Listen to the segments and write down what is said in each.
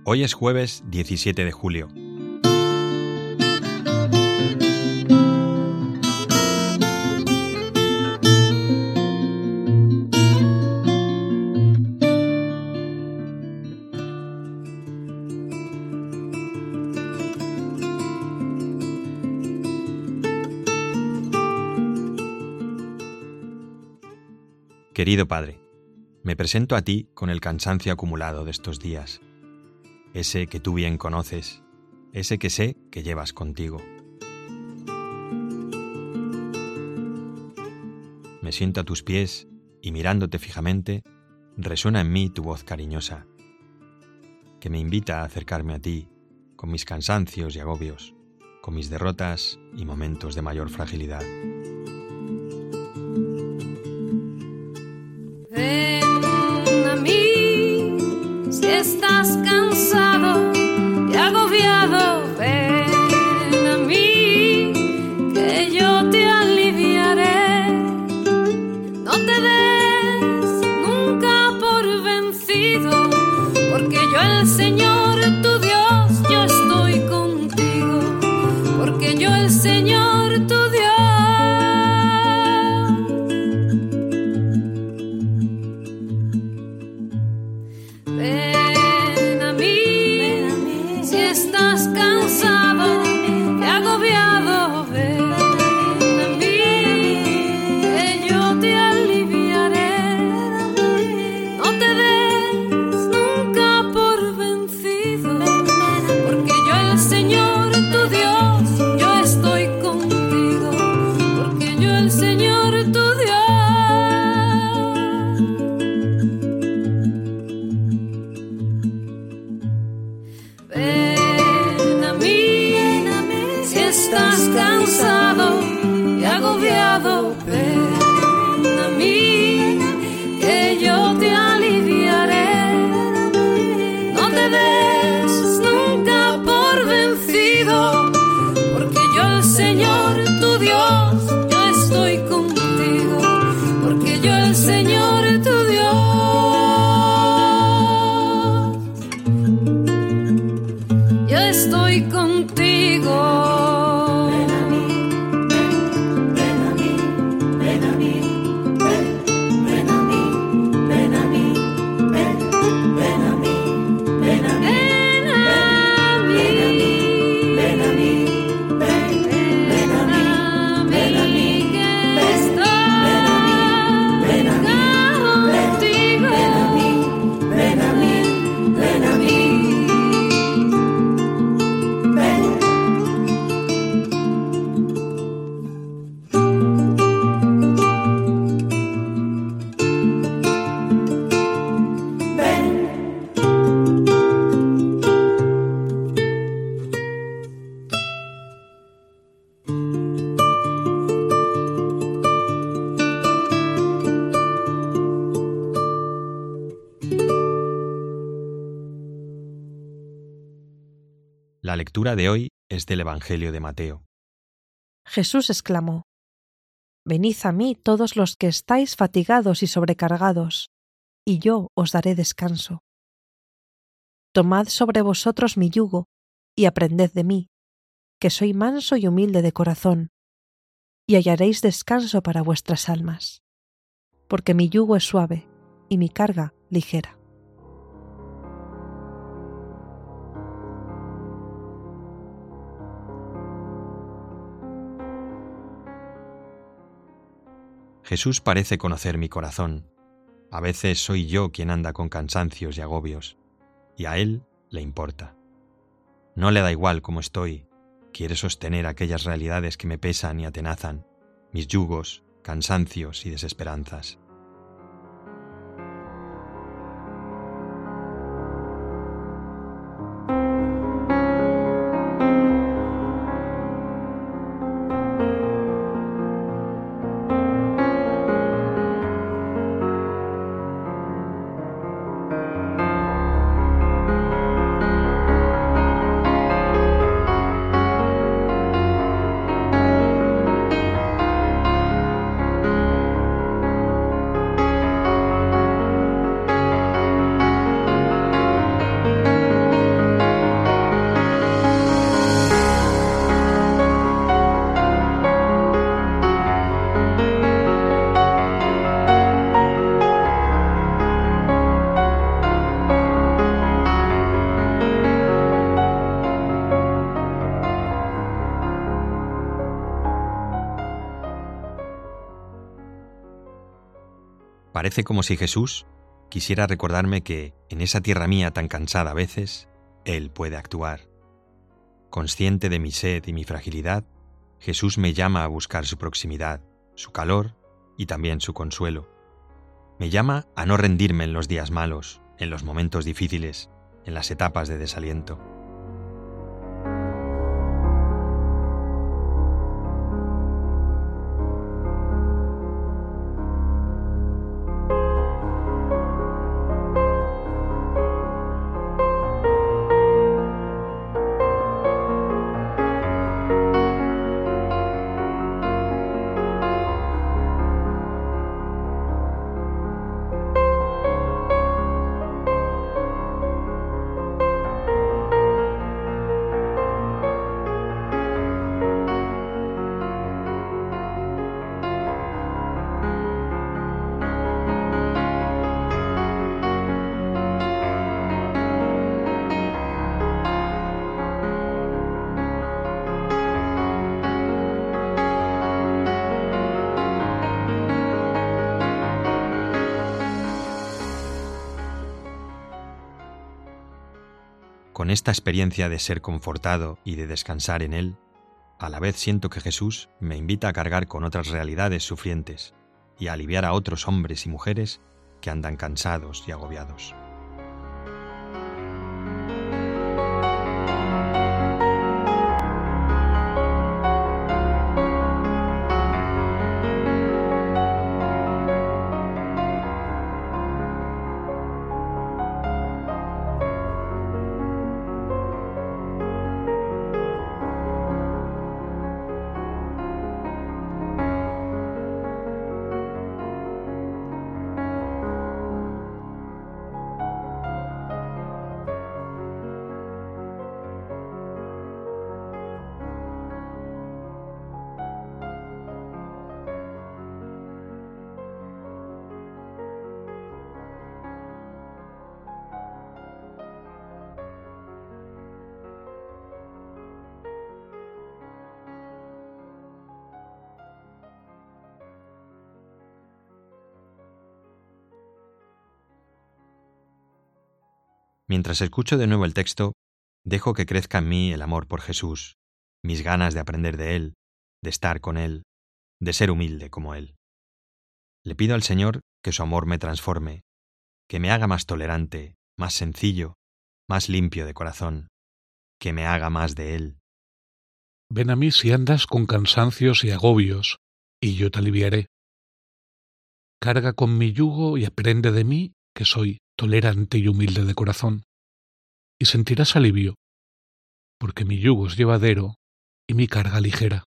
Hoy es jueves 17 de julio. Querido Padre, me presento a ti con el cansancio acumulado de estos días, ese que tú bien conoces, ese que sé que llevas contigo. Me siento a tus pies y mirándote fijamente, resuena en mí tu voz cariñosa, que me invita a acercarme a ti con mis cansancios y agobios, con mis derrotas y momentos de mayor fragilidad. Estás cansado y agobiado, ven a mí, que yo te aliviaré. No te des nunca por vencido, porque yo el Señor, tu Dios, yo estoy contigo, porque yo el Señor, tu Dios. Estás cansado y agobiado, ven a mí, que yo te aliviaré. No te des nunca por vencido, porque yo el Señor, tu Dios, yo estoy contigo, porque yo el Señor, tu Dios, yo estoy contigo. La lectura de hoy es del Evangelio de Mateo. Jesús exclamó: «Venid a mí todos los que estáis fatigados y sobrecargados, y yo os daré descanso. Tomad sobre vosotros mi yugo y aprended de mí, que soy manso y humilde de corazón, y hallaréis descanso para vuestras almas, porque mi yugo es suave y mi carga ligera». Jesús parece conocer mi corazón. A veces soy yo quien anda con cansancios y agobios, y a Él le importa. No le da igual cómo estoy, quiere sostener aquellas realidades que me pesan y atenazan, mis yugos, cansancios y desesperanzas. Parece como si Jesús quisiera recordarme que, en esa tierra mía tan cansada a veces, Él puede actuar. Consciente de mi sed y mi fragilidad, Jesús me llama a buscar su proximidad, su calor y también su consuelo. Me llama a no rendirme en los días malos, en los momentos difíciles, en las etapas de desaliento. Con esta experiencia de ser confortado y de descansar en Él, a la vez siento que Jesús me invita a cargar con otras realidades sufrientes y a aliviar a otros hombres y mujeres que andan cansados y agobiados. Mientras escucho de nuevo el texto, dejo que crezca en mí el amor por Jesús, mis ganas de aprender de Él, de estar con Él, de ser humilde como Él. Le pido al Señor que su amor me transforme, que me haga más tolerante, más sencillo, más limpio de corazón, que me haga más de Él. Ven a mí si andas con cansancios y agobios, y yo te aliviaré. Carga con mi yugo y aprende de mí, que soy tolerante y humilde de corazón, y sentirás alivio, porque mi yugo es llevadero y mi carga ligera.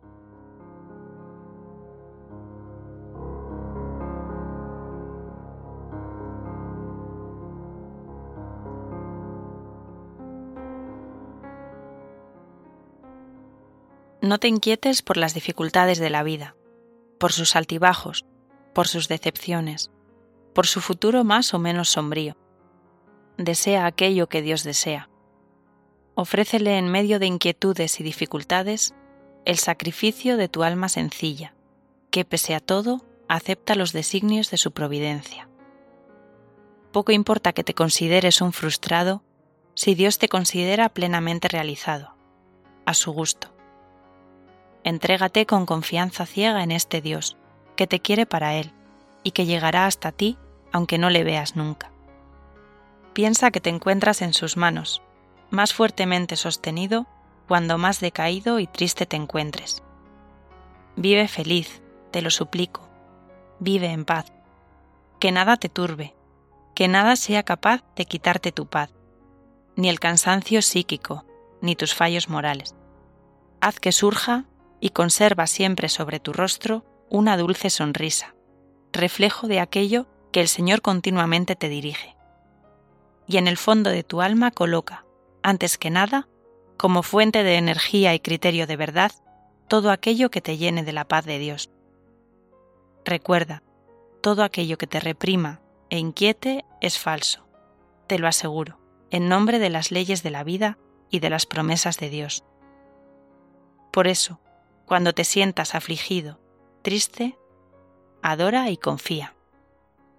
No te inquietes por las dificultades de la vida, por sus altibajos, por sus decepciones, por su futuro más o menos sombrío. Desea aquello que Dios desea. Ofrécele en medio de inquietudes y dificultades el sacrificio de tu alma sencilla, que pese a todo acepta los designios de su providencia. Poco importa que te consideres un frustrado si Dios te considera plenamente realizado, a su gusto. Entrégate con confianza ciega en este Dios, que te quiere para Él y que llegará hasta ti aunque no le veas nunca. Piensa que te encuentras en sus manos, más fuertemente sostenido cuando más decaído y triste te encuentres. Vive feliz, te lo suplico. Vive en paz. Que nada te turbe, que nada sea capaz de quitarte tu paz, ni el cansancio psíquico, ni tus fallos morales. Haz que surja y conserva siempre sobre tu rostro una dulce sonrisa, reflejo de aquello que el Señor continuamente te dirige. Y en el fondo de tu alma coloca, antes que nada, como fuente de energía y criterio de verdad, todo aquello que te llene de la paz de Dios. Recuerda, todo aquello que te reprima e inquiete es falso, te lo aseguro, en nombre de las leyes de la vida y de las promesas de Dios. Por eso, cuando te sientas afligido, triste, adora y confía.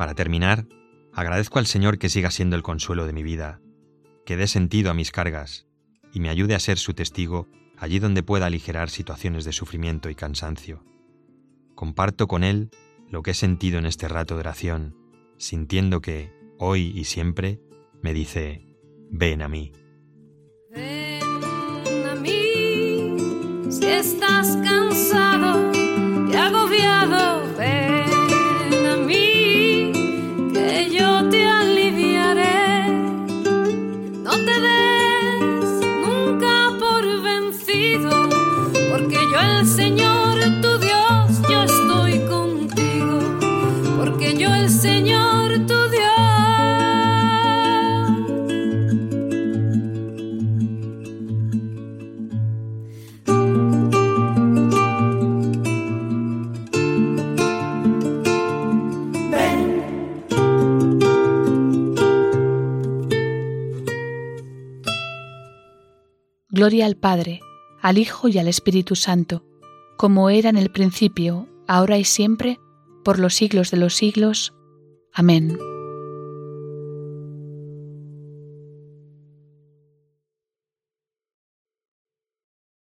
Para terminar, agradezco al Señor que siga siendo el consuelo de mi vida, que dé sentido a mis cargas y me ayude a ser su testigo allí donde pueda aligerar situaciones de sufrimiento y cansancio. Comparto con Él lo que he sentido en este rato de oración, sintiendo que, hoy y siempre, me dice, ven a mí. Ven a mí, si estás cansado y agobiado, ven a mí, que yo te aliviaré. No te des nunca por vencido, porque yo el Señor, tu Dios, yo estoy contigo, porque yo el Señor, tu Dios. Gloria al Padre, al Hijo y al Espíritu Santo, como era en el principio, ahora y siempre, por los siglos de los siglos. Amén.